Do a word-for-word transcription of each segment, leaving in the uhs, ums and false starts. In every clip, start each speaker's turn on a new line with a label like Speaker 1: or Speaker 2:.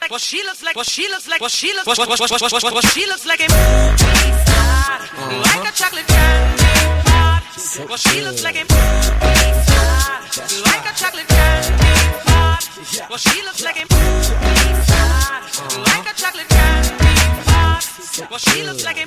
Speaker 1: Well, she looks like, well, she looks like, well, she looks, well, well, well, well, well, well, she looks like a star, like a chocolate candy bar. Well, she looks like a star, like a chocolate candy bar. Well, she looks like a star, like a chocolate candy bar. Well, she looks like a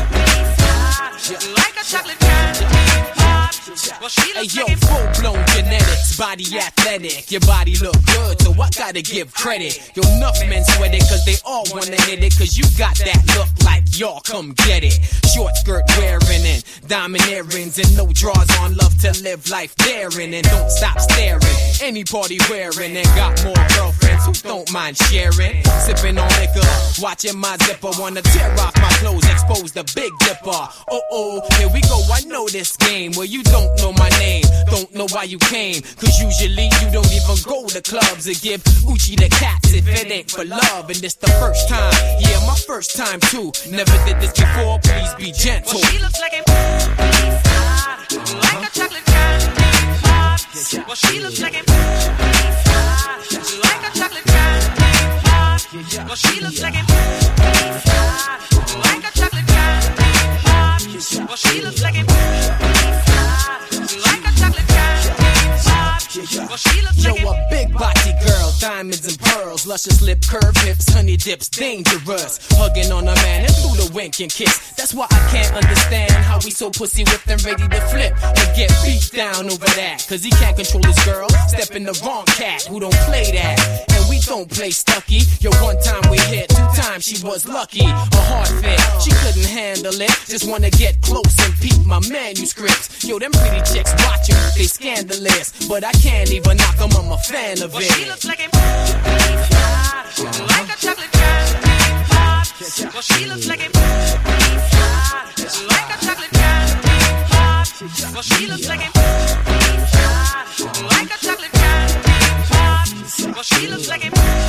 Speaker 1: star, like a chocolate candy bar. Well, she looks
Speaker 2: hey, yo,
Speaker 1: like a
Speaker 2: full-blown genetics, body athletic, your body look good, so I gotta give credit. Yo, enough men sweat it, cause they all wanna hit it, cause you got that look like y'all come get it. Short skirt wearing and diamond earrings and no drawers on, love to live life daring and don't stop staring. Any party wearing and got more girlfriends who don't mind sharing. Sipping on liquor, watching my zipper, wanna tear off my clothes, expose the big dipper. Oh oh, here we go, I know this game where you don't know my name, don't know why you came, cause usually you don't even go to clubs and give Uchi the cats if it ain't for love. And this the first time, yeah, my first time too. Never did this before, please be gentle.
Speaker 1: Well, she looks like a star, like a chocolate candy bar. Well, she looks like a star, like a chocolate candy bar. Well, she looks like a star, like a chocolate candy bar. Well, she looks like a star, like a chocolate candy bar. Well, she looks
Speaker 2: Yo,
Speaker 1: like a
Speaker 2: a big body girl, diamonds and pearls, luscious lip, curve hips, honey dips, dangerous. Hugging on a man and through the wink and kiss. That's why I can't understand how we so pussy whipped and ready to flip and get beat down over that. Cause he can't control his girl, step in the wrong cat who don't play that. And we don't play Stucky. Yo, one time we hit, two times she was lucky. A hard fit, she couldn't handle it. Just wanna get close and peep my manuscripts. Yo, them pretty chicks watching, they scandalous. But I can't even knock them, I'm a fan of
Speaker 1: well,
Speaker 2: it.
Speaker 1: she looks like a star, like a chocolate candy bar. Well, she looks like a star, like a chocolate candy bar. Well, she looks like a star, like a chocolate candy bar. Well, she looks like a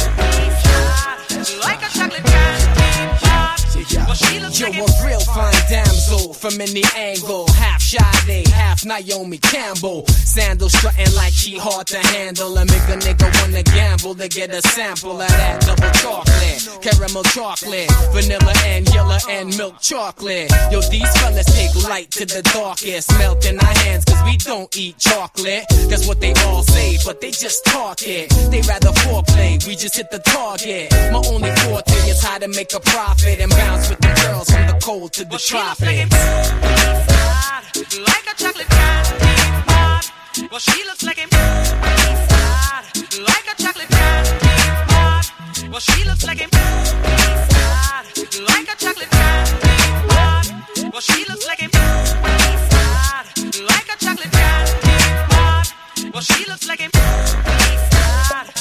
Speaker 1: star, like a chocolate candy bar. Well, she looks
Speaker 2: Yo,
Speaker 1: like a
Speaker 2: a real fine damsel from any angle. Half Sade, half Naomi Campbell. Sandals strutting like she hard to handle. And make a nigga wanna gamble to get a sample of that double chocolate. Caramel chocolate, vanilla and yellow and milk chocolate. Yo, these fellas take light to the darkest. Melt in our hands cause we don't eat chocolate. That's what they all say, but they just talk it. They rather foreplay, we just hit the target. My only forte is how to make a profit and bounce with the girls from the cold to the
Speaker 1: well, she looks like
Speaker 2: tropics.
Speaker 1: a star, like a chocolate candy bar. Well, she looks like a star, like a chocolate candy bar. Well, she looks like a star, like a chocolate candy bar. Well, she looks like a star, like a chocolate candy bar. Well, she looks like a star,